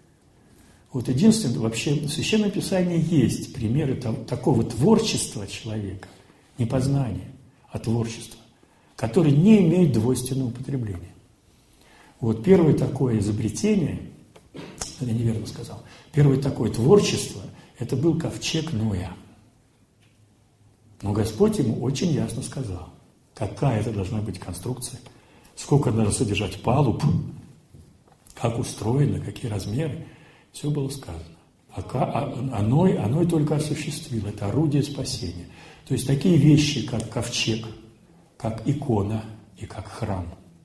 Вот единственное, вообще в Священном Писании есть примеры там, такого творчества человека, не познания, а творчества, который не имеет двойственного употребления. Вот первое такое изобретение, я неверно сказал, первое такое творчество, это был ковчег Ноя. Но Господь ему очень ясно сказал, какая это должна быть конструкция, сколько надо содержать палуб, как устроено, какие размеры. Все было сказано. А оно, оно и только осуществило. Это орудие спасения. То есть такие вещи, как ковчег, как икона и как храм.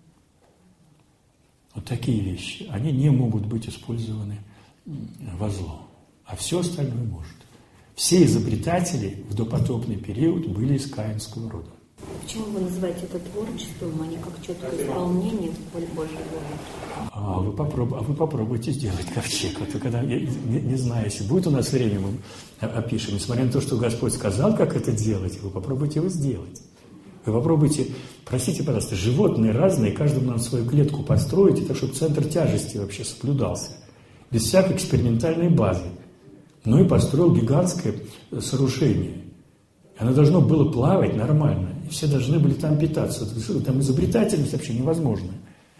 Вот такие вещи, они не могут быть использованы во зло. А все остальное может. Все изобретатели в допотопный период были из каинского рода. Почему вы называете это творчеством, а не как четкое исполнение воли Божьей воли? А вы, попроб... а вы попробуйте сделать ковчег. Вот когда, я не, не знаю, если будет у нас время, мы опишем. Несмотря на то, что Господь сказал, как это делать, вы попробуйте его сделать. Вы попробуйте, простите, пожалуйста, животные разные, каждому надо свою клетку построить, так чтобы центр тяжести вообще соблюдался. Без всякой экспериментальной базы. Ну и построил гигантское сооружение. Оно должно было плавать нормально. И все должны были там питаться. Там изобретательность вообще невозможная.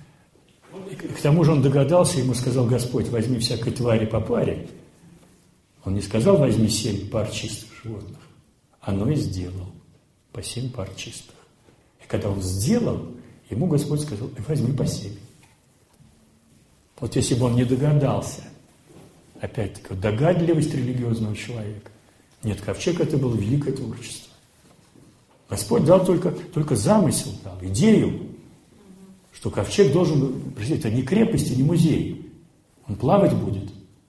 И к тому же он догадался, ему сказал Господь, возьми всякой твари по паре. Он не сказал, возьми семь пар чистых животных. Оно и сделал. По семь пар чистых. И когда он сделал, ему Господь сказал, возьми по семь. Вот если бы он не догадался, опять-таки, догадливость религиозного человека. Нет, ковчег это было великое творчество. Господь дал только, только замысел, дал, идею, что ковчег должен был, простите, это не крепость и не музей. Он плавать будет.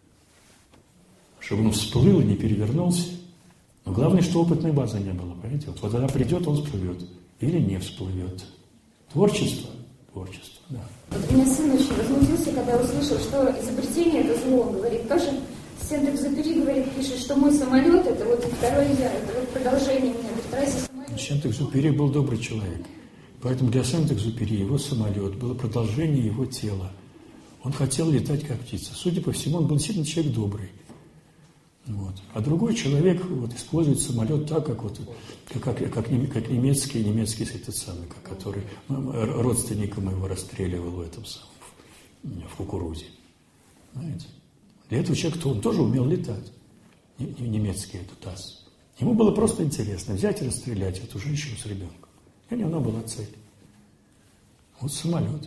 Чтобы он всплыл и не перевернулся. Но главное, что опытной базы не было, понимаете? Вот, вот когда придет, он всплывет. Или не всплывет. Творчество, творчество, да. Вот у меня сын очень возмутился, когда услышал, что изобретение это зло. Он говорит, тоже Сент-Экзюпери, говорит, пишет, что мой самолет это вот второй я, это вот продолжение меня. Говорит, самолет. Сент-Экзюпери был добрый человек. Поэтому для Сент-Экзюпери его самолет было продолжение его тела. Он хотел летать как птица. Судя по всему, он был действительно человек добрый. Вот. А другой человек вот, использует самолет так, как, вот, как, как, как немецкий, немецкий этот самый, как, который родственникам его расстреливал в этом самом, в кукурузе. Знаете? Для этого человека он тоже умел летать. Немецкий этот ас. Ему было просто интересно взять и расстрелять эту женщину с ребенком. И у него была цель. Вот самолет.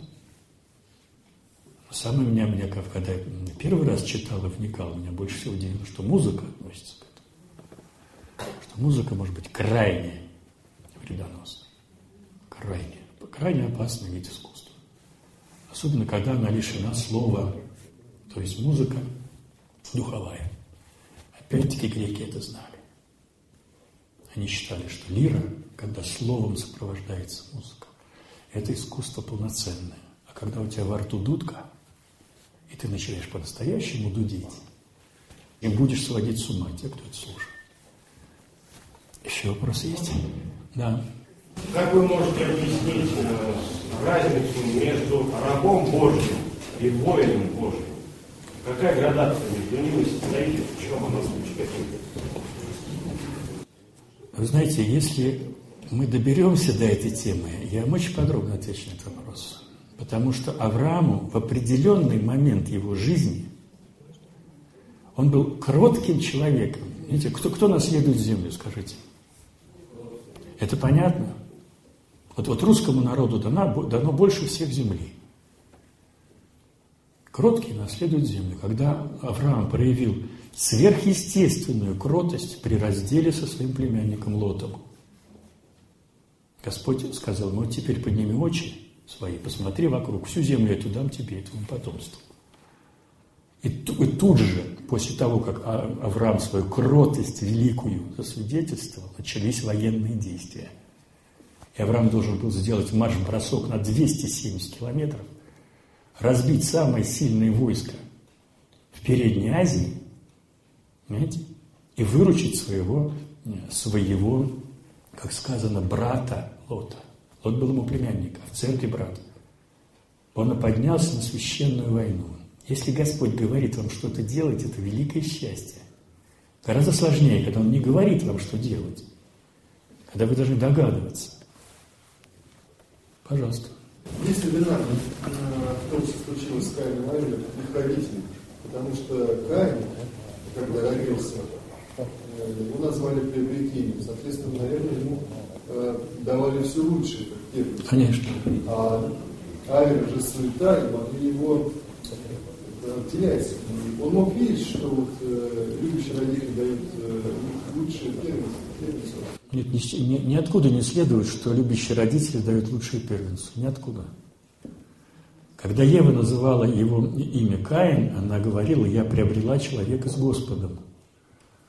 Самое меня, меня, когда я первый раз читал и вникал, меня больше всего удивило, что музыка относится к этому. Что музыка может быть крайне вредоносной. Крайне. Крайне опасный вид искусства. Особенно, когда она лишена слова. То есть музыка духовая. Опять-таки греки это знали. Они считали, что лира, когда словом сопровождается музыка, это искусство полноценное. А когда у тебя во рту дудка, и ты начинаешь по-настоящему дудить, и будешь сводить с ума тех, кто это слушает. Еще вопросы есть? Да. Как вы можете объяснить э, разницу между рабом Божьим и воином Божьим? Какая градация между ними стоит? В чем она заключается? Вы знаете, если мы доберемся до этой темы, я вам очень подробно отвечу на этот вопрос. Потому что Аврааму в определенный момент его жизни он был кротким человеком. Видите, кто, кто наследует землю, скажите? Это понятно? Вот, вот русскому народу дано, дано больше всех земли. Кроткий наследует землю. Когда Авраам проявил сверхъестественную кротость при разделе со своим племянником Лотом, Господь сказал, ну вот теперь подними очи свои, посмотри вокруг, всю землю я дам тебе и твоему потомству. И, и тут же, после того, как Авраам свою кротость великую засвидетельствовал, начались военные действия. И Авраам должен был сделать марш-бросок на двести семьдесят километров, разбить самое сильное войско в Передней Азии, понимаете, и выручить своего, своего, как сказано, брата Лота. Лот был ему племянник, а в церкви брат. Он поднялся на священную войну. Если Господь говорит вам что-то делать, это великое счастье. Гораздо сложнее, когда Он не говорит вам, что делать. Когда вы должны догадываться. Пожалуйста. Если вина в том, что случилось с Каином и Авелем, легковитен, потому что Каин, когда родился, его назвали приобретением. Соответственно, наверное, ему давали все лучшее, как первый. Конечно. А Авель же суета, и могли его терять. Он мог видеть, что вот, э, любящие родители дают э, лучшее первенство. Нет, ни, ни, ниоткуда не следует, что любящие родители дают лучшее первенство. Ниоткуда. Когда Ева называла его имя Каин, она говорила, я приобрела человека с Господом.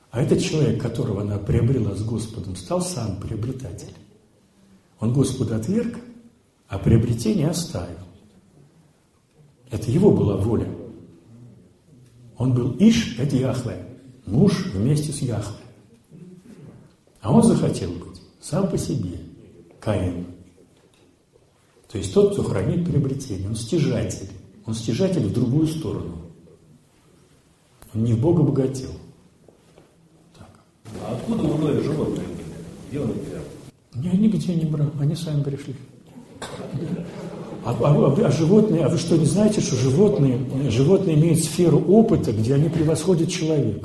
А этот человек, которого она приобрела с Господом, стал сам приобретатель. Он Господа отверг, а приобретение оставил. Это его была воля. Он был Иш, это Яхве, муж вместе с Яхве. А он захотел быть сам по себе, Каин. То есть тот, кто хранит приобретение, он стяжатель. Он стяжатель в другую сторону. Он не в Бога богател. Так. А откуда мною животные были? Где он их взял? Я нигде не брал, они сами пришли. А, а, а животные, а вы что, не знаете, что животные, животные имеют сферу опыта, где они превосходят человека?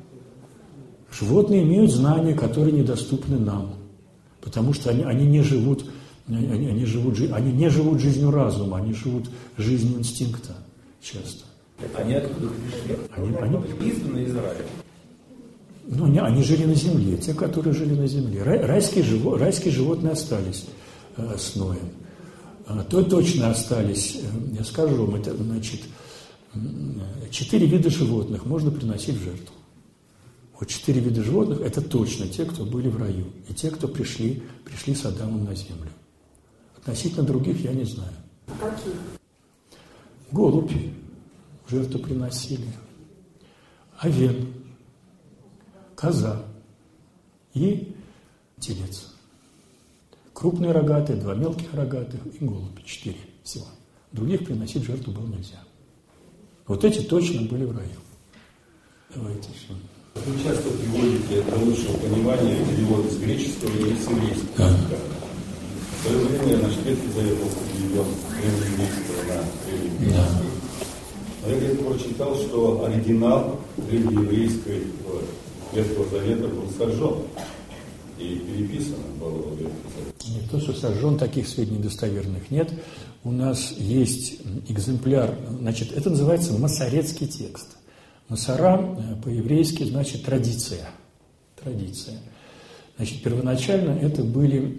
Животные имеют знания, которые недоступны нам, потому что они, они, не, живут, они, они, живут, они не живут жизнью разума, они живут жизнью инстинкта часто. Они откуда пришли? Они, они... Изгнаны Израиль. Ну, они, они жили на земле, те, которые жили на земле. Рай, райские, живо, райские животные остались э, с Ноем. А, то точно остались, э, я скажу вам, это, значит, э, четыре вида животных можно приносить в жертву. Вот четыре вида животных – это точно те, кто были в раю, и те, кто пришли, пришли с Адамом на землю. Относительно других я не знаю. Какие? Голубь в жертву приносили, овен, коза и телец. Крупные рогатые, два мелких рогатых и голубь, четыре всего. Других приносить в жертву было нельзя. Вот эти точно были в раю. Давайте еще. Вы часто приводите для лучшего понимания перевод с греческого и с еврейского. Да. В свое время наш Ветхий Завет был переведен с еврейского на древнееврейский. Да. Но я где-то прочитал, что оригинал древнееврейской Ветхого Завета был сожжен и переписан был в Ветхий Завет. Не то, что сожжен, таких сведений достоверных нет. У нас есть экземпляр, значит, это называется масорецкий текст. Масара по-еврейски значит традиция. Традиция. Значит, первоначально это были,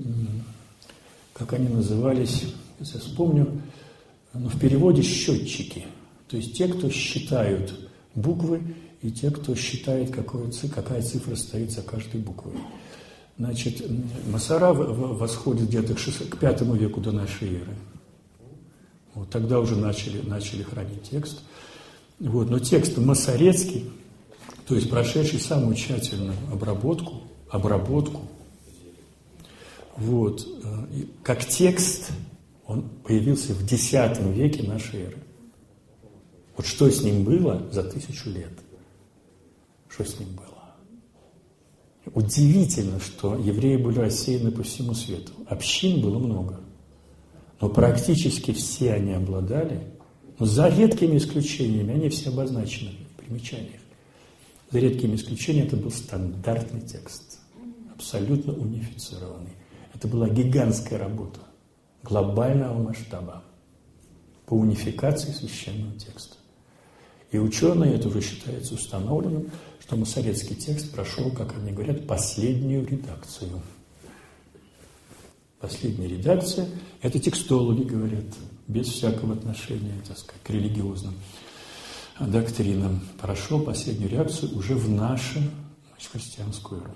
как они назывались, если я вспомню, ну, в переводе счетчики. То есть те, кто считают буквы, и те, кто считает, какой, какая цифра стоит за каждой буквой. Значит, Масара восходит где-то к пятому веку до нашей эры. Вот, тогда уже начали, начали хранить текст. Вот, но текст масорецкий, то есть прошедший самую тщательную обработку, обработку, вот, как текст, он появился в десятом веке нашей эры. Вот что с ним было за тысячу лет? Что с ним было? Удивительно, что евреи были рассеяны по всему свету. Общин было много, но практически все они обладали. Но за редкими исключениями, они все обозначены в примечаниях. За редкими исключениями это был стандартный текст, абсолютно унифицированный. Это была гигантская работа глобального масштаба по унификации священного текста. И ученые, это уже считается установленным, что масорецкий текст прошел, как они говорят, последнюю редакцию. Последняя редакция, это текстологи говорят, без всякого отношения, так сказать, к религиозным доктринам, прошел последнюю реакцию уже в нашу, значит, христианскую эру.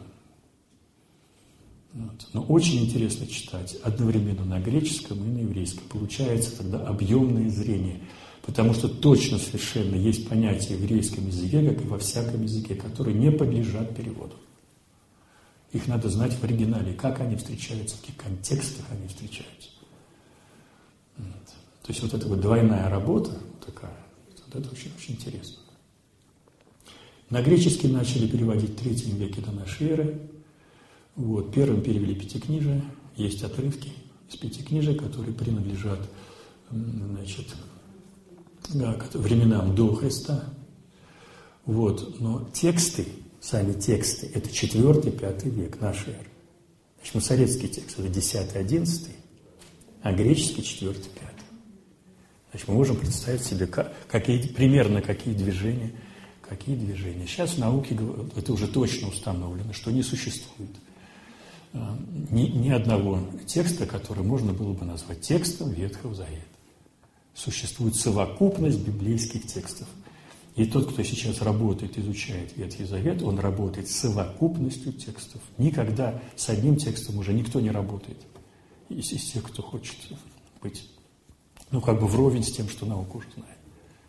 Вот. Но очень интересно читать одновременно на греческом и на еврейском. Получается тогда объемное зрение, потому что точно совершенно есть понятия в еврейском языке, как и во всяком языке, которые не подлежат переводу. Их надо знать в оригинале, как они встречаются, в каких контекстах они встречаются. Вот. То есть вот эта вот двойная работа такая, вот это очень-очень интересно. На греческий начали переводить в третьем веке до нашей эры. Вот. Первым перевели Пятикнижие. Есть отрывки из Пятикнижия, которые принадлежат, значит, временам до Христа. Вот. Но тексты, сами тексты, это четвёртый-пятый век нашей эры. Значит, масорецкий текст – это десятый-одиннадцатый, а греческий – четвёртый-пятый. Значит, мы можем представить себе, как, какие, примерно какие движения, какие движения. Сейчас в науке это уже точно установлено, что не существует ни, ни одного текста, который можно было бы назвать текстом Ветхого Завета. Существует совокупность библейских текстов. И тот, кто сейчас работает, изучает Ветхий Завет, он работает с совокупностью текстов. Никогда с одним текстом уже никто не работает из, из тех, кто хочет быть, ну, как бы вровень с тем, что наука уже знает.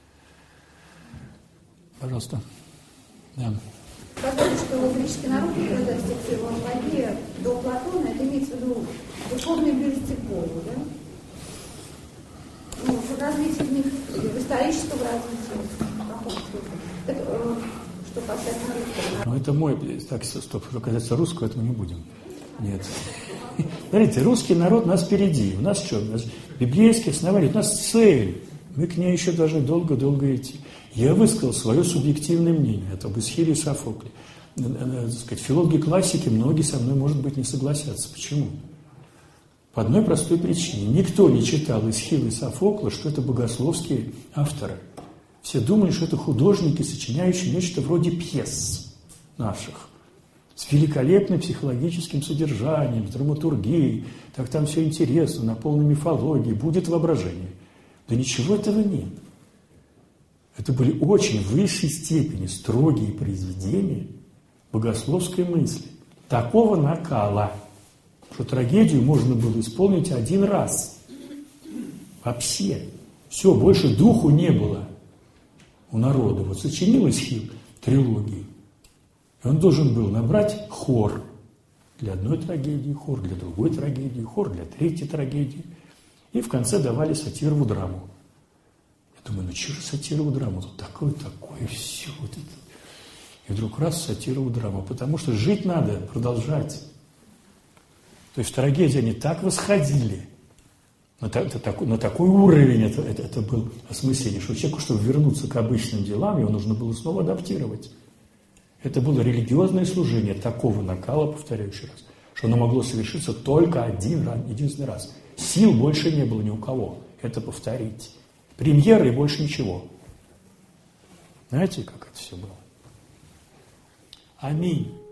Пожалуйста. Да. Сказали, что греческий народ, когда стихировал в воде до Платона, это имеется в виду духовной близости к Богу, да? Ну, в развитии в них, в историческом развитии. Так, э, что касается русского. Ну, это мой... Так, стоп, что касается русского, этого не будем. Нет. Смотрите, русский народ у нас впереди. У нас что? У нас библейские основания, у нас цель. Мы к ней еще должны долго-долго идти. Я высказал свое субъективное мнение. Это об Эсхиле и Софокле. Так сказать, филологи классики, многие со мной, может быть, не согласятся. Почему? По одной простой причине. Никто не читал Эсхила и Софокла, что это богословские авторы. Все думали, что это художники, сочиняющие нечто вроде пьес наших, с великолепным психологическим содержанием, с драматургией, так там все интересно, на полной мифологии, будет воображение. Да ничего этого нет. Это были очень в высшей степени строгие произведения богословской мысли. Такого накала, что трагедию можно было исполнить один раз. Вообще. Все, больше духу не было у народа. Вот сочинил Эсхил трилогию, и он должен был набрать хор для одной трагедии, хор для другой трагедии, хор для третьей трагедии. И в конце давали сатирову драму. Я думаю, ну что же сатирову драму? Тут такое, такое, все. Вот это. И вдруг раз сатирову драму. Потому что жить надо, продолжать. То есть в трагедии они так восходили, на, на, на такой уровень это, это, это был осмысление, что человеку, чтобы вернуться к обычным делам, его нужно было снова адаптировать. Это было религиозное служение такого накала, повторяю еще раз, что оно могло совершиться только один раз, единственный раз. Сил больше не было ни у кого это повторить. Премьеры и больше ничего. Знаете, как это все было? Аминь.